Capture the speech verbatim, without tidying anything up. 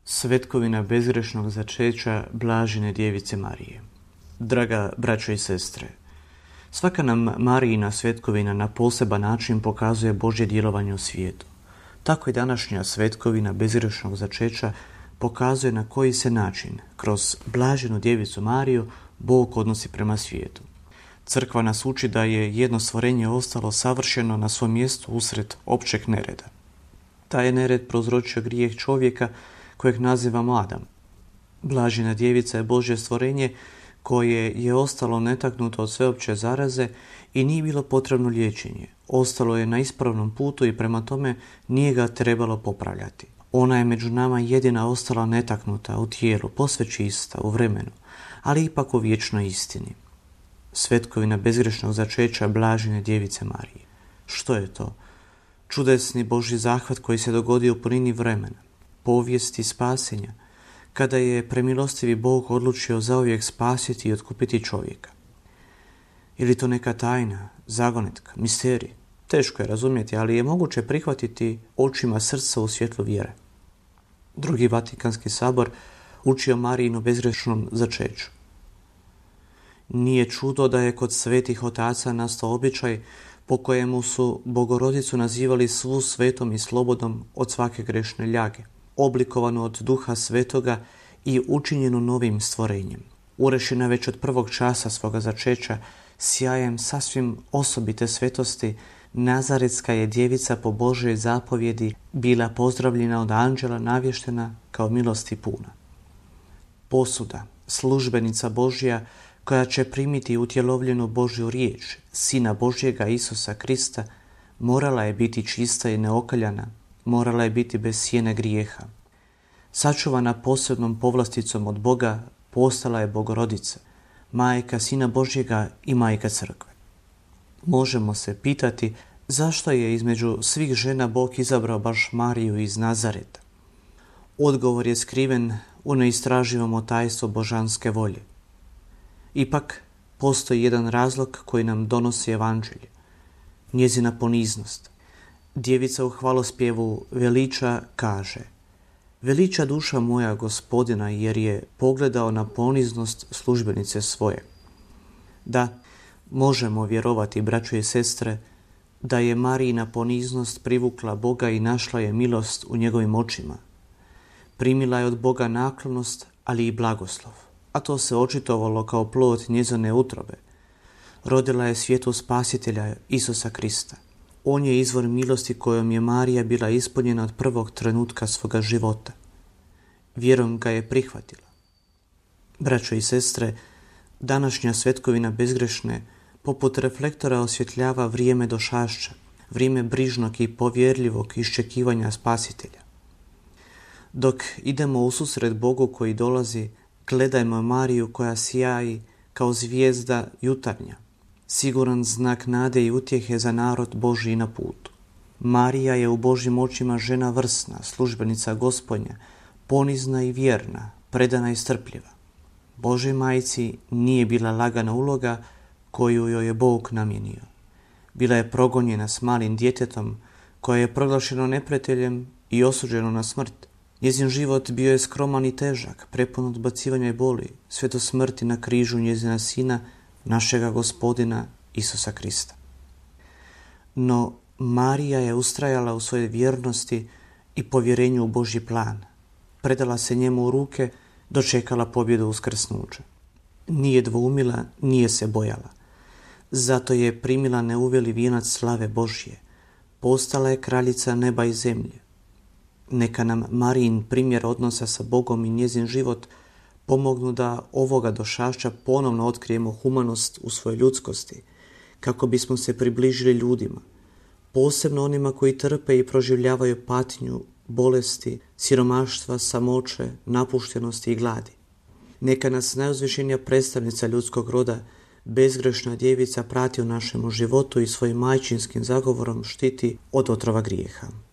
Svetkovina bezgrešnog začeća Blažene djevice Marije. Draga braćo i sestre, svaka nam Marijina svetkovina na poseban način pokazuje Božje djelovanje u svijetu. Tako i današnja svetkovina bezgrešnog začeća pokazuje na koji se način, kroz Blaženu djevicu Mariju, Bog odnosi prema svijetu. Crkva nas uči da je jedno stvorenje ostalo savršeno na svom mjestu usred općeg nereda. Taj je nered prouzročio grijeh čovjeka kojeg nazivamo Adam. Blažena djevica je Božje stvorenje koje je ostalo netaknuto od sveopće zaraze i nije bilo potrebno liječenje. Ostalo je na ispravnom putu i prema tome nije ga trebalo popravljati. Ona je među nama jedina ostala netaknuta u tijelu, posve čista u vremenu, ali ipak u vječnoj istini. Svetkovina bezgrešnog začeća Blažene djevice Marije. Što je to? Čudesni Božji zahvat koji se dogodio u punini vremena, povijesti spasenja, kada je premilostivi Bog odlučio zauvijek spasiti i otkupiti čovjeka. Ili to neka tajna, zagonetka, misterij? Teško je razumjeti, ali je moguće prihvatiti očima srca u svjetlu vjere. Drugi Vatikanski sabor učio Marijinu bezgrešnom začeću. Nije čudo da je kod svetih otaca nastao običaj po kojemu su Bogorodicu nazivali svu svetom i slobodnom od svake grešne ljage, oblikovanu od Duha Svetoga i učinjenu novim stvorenjem. Urešena već od prvog časa svoga začeća, sjajem sasvim osobite svetosti, Nazaretska je djevica po Božoj zapovjedi bila pozdravljena od anđela, navještena kao milosti puna. Posuda, službenica Božja, koja će primiti utjelovljenu Božju riječ, Sina Božjega Isusa Krista, morala je biti čista i neokaljana, morala je biti bez sjene grijeha. Sačuvana posebnom povlasticom od Boga, postala je Bogorodica, majka Sina Božjega i majka Crkve. Možemo se pitati zašto je između svih žena Bog izabrao baš Mariju iz Nazareta. Odgovor je skriven u neistraživom tajstvu božanske volje. Ipak, postoji jedan razlog koji nam donosi evanđelje. Njezina poniznost. Djevica u hvalospjevu veliča kaže: Veliča duša moja Gospodina, jer je pogledao na poniznost službenice svoje. Da, možemo vjerovati, braćo i sestre, da je Marijina poniznost privukla Boga i našla je milost u njegovim očima. Primila je od Boga naklonost, ali i blagoslov, a to se očitovalo kao plod njezine utrobe. Rodila je svijetu spasitelja Isusa Krista. On je izvor milosti kojom je Marija bila ispunjena od prvog trenutka svoga života. Vjerom ga je prihvatila. Braćo i sestre, današnja svetkovina bezgrešne poput reflektora osvjetljava vrijeme došašća, vrijeme brižnog i povjerljivog iščekivanja spasitelja. Dok idemo u susret Bogu koji dolazi, gledajmo Mariju koja sjaji kao zvijezda jutarnja, siguran znak nade i utjehe za narod Božji na putu. Marija je u Božjim očima žena vrsna, službenica Gospodnja, ponizna i vjerna, predana i strpljiva. Božoj majci nije bila lagana uloga koju joj je Bog namijenio. Bila je progonjena s malim djetetom koje je proglašeno neprijateljem i osuđeno na smrt. Njezin život bio je skroman i težak, prepun odbacivanja i boli, sve do smrti na križu njezina sina, našega Gospodina Isusa Krista. No Marija je ustrajala u svojoj vjernosti i povjerenju u Božji plan. Predala se njemu u ruke, dočekala pobjedu uskrsnuća. Nije dvoumila, nije se bojala. Zato je primila neuveli vijenac slave Božje. Postala je kraljica neba i zemlje. Neka nam Marijin primjer odnosa sa Bogom i njezin život pomognu da ovoga došašća ponovno otkrijemo humanost u svojoj ljudskosti, kako bismo se približili ljudima, posebno onima koji trpe i proživljavaju patnju, bolesti, siromaštva, samoće, napuštenosti i gladi. Neka nas najuzvišenija predstavnica ljudskog roda, bezgrešna djevica, prati u našemu životu i svojim majčinskim zagovorom štiti od otrova grijeha.